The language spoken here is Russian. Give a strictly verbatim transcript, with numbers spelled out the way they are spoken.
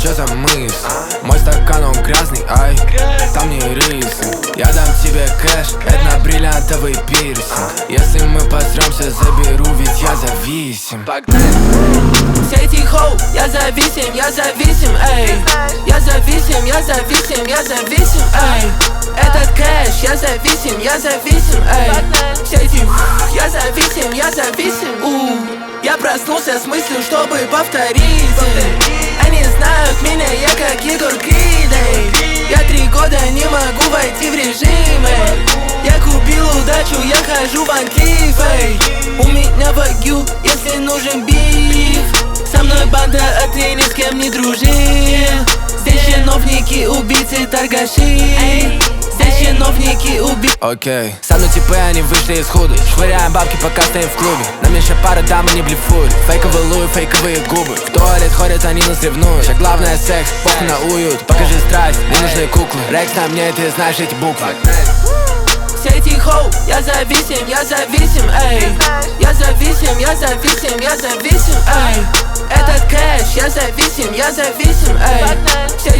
чё за мысль? Мой стакан, он грязный, ай, там не рыси. Я дам тебе кэш, это на бриллиантовый пирсинг. Если мы посремся, заберу, ведь я зависим. Все эти хоу, я зависим, я зависим, эй. Я зависим, я зависим, я зависим, эй. Этот кэш, я зависим, я зависим, эй. Все эти я зависим, я зависим, у. Я проснулся с мыслью, чтобы повторить. Они знают меня, я как Егор Крид, эй. Я три года не могу войти в режим, эй. Я купил удачу, я хожу в анклив, эй. У меня вагю, если нужен биф. Со мной банда, а ты ни с кем не дружи. Здесь чиновники, убийцы, торгаши. Здесь чиновники, убийцы. Окей, okay. Со мной типы, они вышли из худы. Швыряем бабки, пока стоим в клубе. На мне еще пара дам, они блефуют. Фейковый луи, фейковые губы. В туалет ходят, они нас ревнуют. Сейчас главное секс, похуй на уют. Покажи страсть, не нужны куклы. Рекс на мне, ты знаешь эти буквы. Все эти хоу, я зависим, я зависим, эй. Я зависим, я зависим, я зависим, эй. Этот кэш, я зависим, я зависим, эй. Все